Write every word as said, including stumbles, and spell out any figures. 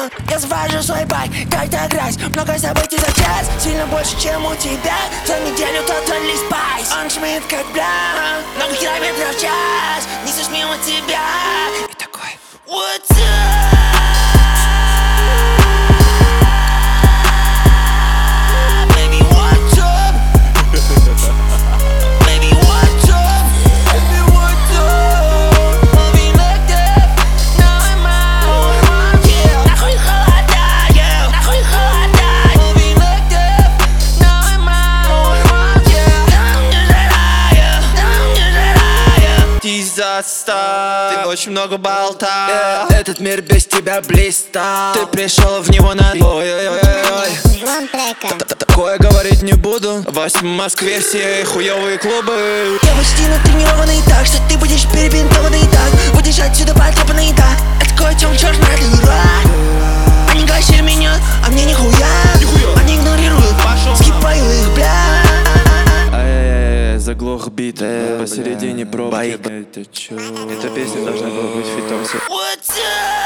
Я завожу свой байк, как-то грязь. Много событий за час, сильно больше, чем у тебя. За неделю тотальный спайс. Он шумит как бля, много километров в час. Несешь мимо тебя и такой what's up? Ты очень много болтал. Этот мир без тебя блистал. Ты пришел в него на... Ой-ой-ой-ой. Такое говорить не буду. В Москве все хуёвые клубы. Я почти натренированный так, что ты будешь перебинтованный так. Будешь отсюда потрепанный так. Это кое-чем черная дыра. Они гасили меня, а мне нихуя. Они игнорируют, скипаю их, бля. Заглох бит, посередине пробки. Эта песня должна была быть фитом. What's up?